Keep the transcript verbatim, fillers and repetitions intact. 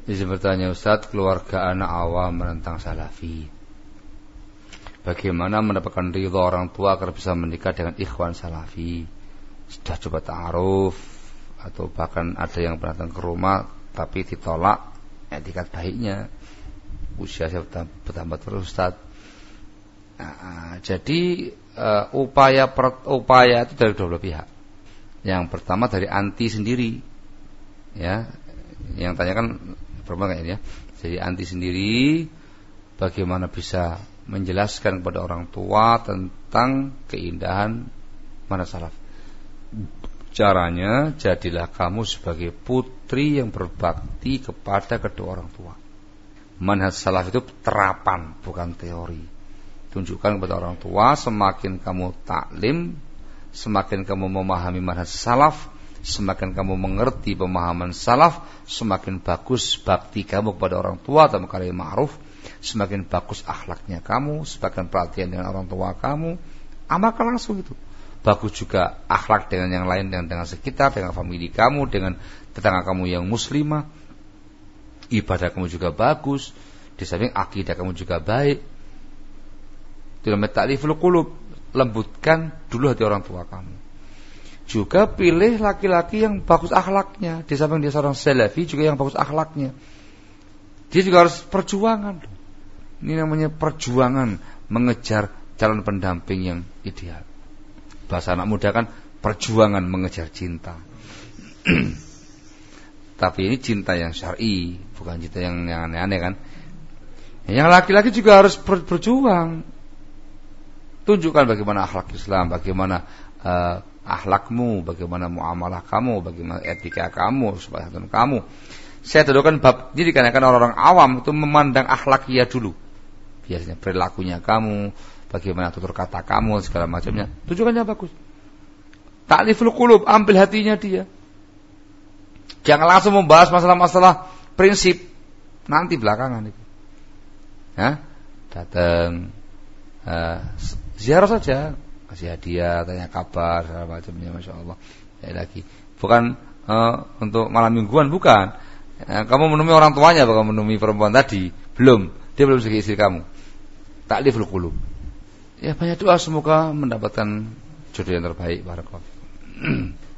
Bisa bertanya, Ustaz, keluarga anak awam menentang salafi. Bagaimana mendapatkan ridha orang tua agar bisa menikah dengan ikhwan salafi? Sudah coba ta'aruf atau bahkan ada yang pernah datang ke rumah tapi ditolak etikat baiknya. Usia saya bertambah terus, Ustaz. Nah, jadi uh, upaya per, upaya itu dari dua belah pihak. Yang pertama dari anti sendiri, ya, yang tanya kan perempuan kayaknya. Jadi anti sendiri, bagaimana bisa menjelaskan kepada orang tua tentang keindahan manhaj salaf. Caranya, jadilah kamu sebagai putri yang berbakti kepada kedua orang tua. Manhaj salaf itu terapan, bukan teori. Tunjukkan kepada orang tua, semakin kamu taklim, semakin kamu memahami manhaj salaf, semakin kamu mengerti pemahaman salaf, semakin bagus bakti kamu kepada orang tua dalam kalim ma'ruf, semakin bagus akhlaknya kamu, semakin perhatian dengan orang tua kamu, amalkan langsung itu. Bagus juga akhlak dengan yang lain, dengan, dengan sekitar, dengan famili kamu, dengan tetangga kamu yang muslimah. Ibadah kamu juga bagus, di samping akidah kamu juga baik. Dalam ta'riful qulub, lembutkan dulu hati orang tua kamu. Juga pilih laki-laki yang bagus akhlaknya. Di samping dia seorang salafi juga yang bagus akhlaknya. Dia juga harus perjuangan. Ini namanya perjuangan mengejar calon pendamping yang ideal. Bahasa anak muda kan perjuangan mengejar cinta. Tapi ini cinta yang syar'i, bukan cinta yang, yang aneh-aneh kan. Yang laki-laki juga harus ber, berjuang. Tunjukkan bagaimana akhlak Islam, bagaimana uh, akhlakmu, bagaimana muamalah kamu, bagaimana etika kamu, sopan kamu. Saya dudukkan bab jadi karena orang-orang awam itu memandang akhlakiyah dulu. Biasanya perilakunya kamu, bagaimana tutur kata kamu, segala macamnya. Tunjukkannya bagus. Ta'liful qulub, ambil hatinya dia. Jangan langsung membahas masalah-masalah prinsip, nanti belakangan itu. Ya, datang uh, ziarah saja, kasih hadiah, tanya kabar, segala macamnya, masya Allah. Ya lagi, bukan uh, untuk malam mingguan, bukan. Ya, kamu menemui orang tuanya, bukan menemui perempuan tadi, belum, dia belum sebagai istri kamu. Ta'liful qulub. Ya banyak doa, semoga mendapatkan jodoh yang terbaik. Barakallahu.